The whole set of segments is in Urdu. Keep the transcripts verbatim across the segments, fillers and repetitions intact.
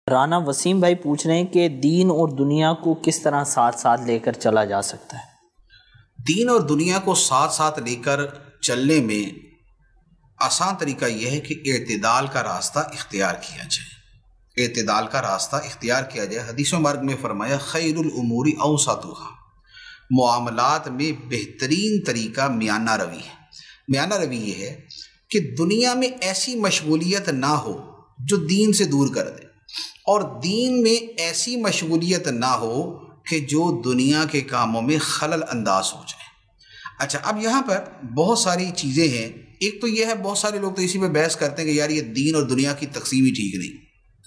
رانا وسیم بھائی پوچھ رہے ہیں کہ دین اور دنیا کو کس طرح ساتھ ساتھ لے کر چلا جا سکتا ہے؟ دین اور دنیا کو ساتھ ساتھ لے کر چلنے میں آسان طریقہ یہ ہے کہ اعتدال کا راستہ اختیار کیا جائے اعتدال کا راستہ اختیار کیا جائے حدیث مبارک میں فرمایا خیر الامور اوسطها، معاملات میں بہترین طریقہ میانہ روی ہے۔ میانہ روی یہ ہے کہ دنیا میں ایسی مشغولیت نہ ہو جو دین سے دور کر دے، اور دین میں ایسی مشغولیت نہ ہو کہ جو دنیا کے کاموں میں خلل انداز ہو جائے۔ اچھا، اب یہاں پر بہت ساری چیزیں ہیں۔ ایک تو یہ ہے، بہت سارے لوگ تو اسی پہ بحث کرتے ہیں کہ یار یہ دین اور دنیا کی تقسیم ہی ٹھیک نہیں،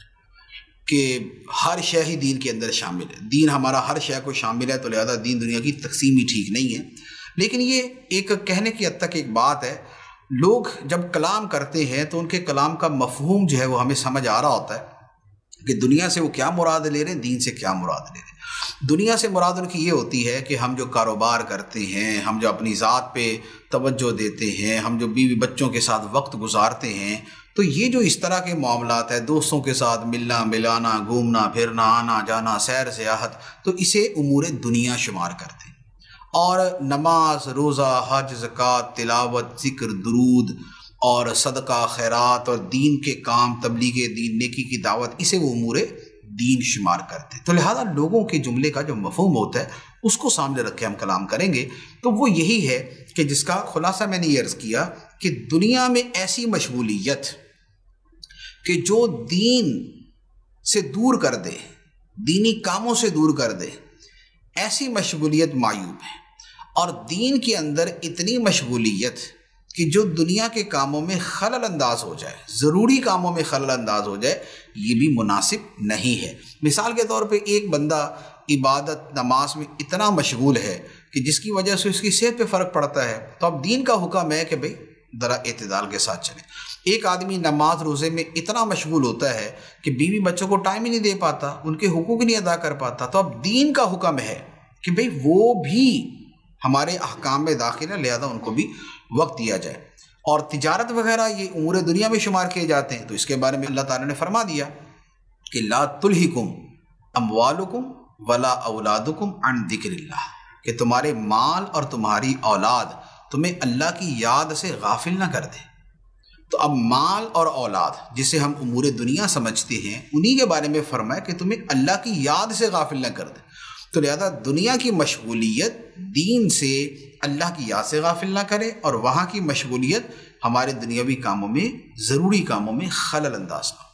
کہ ہر شے ہی دین کے اندر شامل ہے، دین ہمارا ہر شے کو شامل ہے، تو لہذا دین دنیا کی تقسیم ہی ٹھیک نہیں ہے۔ لیکن یہ ایک کہنے کی حد تک ایک بات ہے۔ لوگ جب کلام کرتے ہیں تو ان کے کلام کا مفہوم جو ہے وہ ہمیں سمجھ آ رہا ہوتا ہے کہ دنیا سے وہ کیا مراد لے رہے ہیں، دین سے کیا مراد لے رہے ہیں۔ دنیا سے مراد ان کی یہ ہوتی ہے کہ ہم جو کاروبار کرتے ہیں، ہم جو اپنی ذات پہ توجہ دیتے ہیں، ہم جو بیوی بچوں کے ساتھ وقت گزارتے ہیں، تو یہ جو اس طرح کے معاملات ہیں، دوستوں کے ساتھ ملنا ملانا، گھومنا پھرنا، آنا جانا، سیر سیاحت، تو اسے امور دنیا شمار کرتے ہیں۔ اور نماز، روزہ، حج، زکوٰۃ، تلاوت، ذکر، درود اور صدقہ، خیرات اور دین کے کام، تبلیغ دین، نیکی کی دعوت، اسے وہ امور دین شمار کرتے ہیں۔ تو لہذا لوگوں کے جملے کا جو مفہوم ہوتا ہے اس کو سامنے رکھ کے ہم کلام کریں گے، تو وہ یہی ہے کہ جس کا خلاصہ میں نے یہ عرض کیا کہ دنیا میں ایسی مشغولیت کہ جو دین سے دور کر دے، دینی کاموں سے دور کر دے، ایسی مشغولیت معیوب ہے۔ اور دین کے اندر اتنی مشغولیت کہ جو دنیا کے کاموں میں خلل انداز ہو جائے، ضروری کاموں میں خلل انداز ہو جائے، یہ بھی مناسب نہیں ہے۔ مثال کے طور پہ ایک بندہ عبادت نماز میں اتنا مشغول ہے کہ جس کی وجہ سے اس کی صحت پہ فرق پڑتا ہے، تو اب دین کا حکم ہے کہ بھئی ذرا اعتدال کے ساتھ چلیں۔ ایک آدمی نماز روزے میں اتنا مشغول ہوتا ہے کہ بیوی بچوں کو ٹائم ہی نہیں دے پاتا، ان کے حقوق نہیں ادا کر پاتا، تو اب دین کا حکم ہے کہ بھئی وہ بھی ہمارے احکام میں داخل ہے، لہذا ان کو بھی وقت دیا جائے۔ اور تجارت وغیرہ یہ امور دنیا میں شمار کیے جاتے ہیں، تو اس کے بارے میں اللہ تعالیٰ نے فرما دیا کہ لا تلہکم اموالکم ولا اولادکم عن ذکر اللہ، کہ تمہارے مال اور تمہاری اولاد تمہیں اللہ کی یاد سے غافل نہ کر دے۔ تو اب مال اور اولاد جسے ہم امور دنیا سمجھتے ہیں، انہی کے بارے میں فرمایا کہ تمہیں اللہ کی یاد سے غافل نہ کر دے۔ تو لہذا دنیا کی مشغولیت دین سے، اللہ کی یاد سے غافل نہ کرے، اور وہاں کی مشغولیت ہمارے دنیاوی کاموں میں، ضروری کاموں میں خلل انداز نہ ہو۔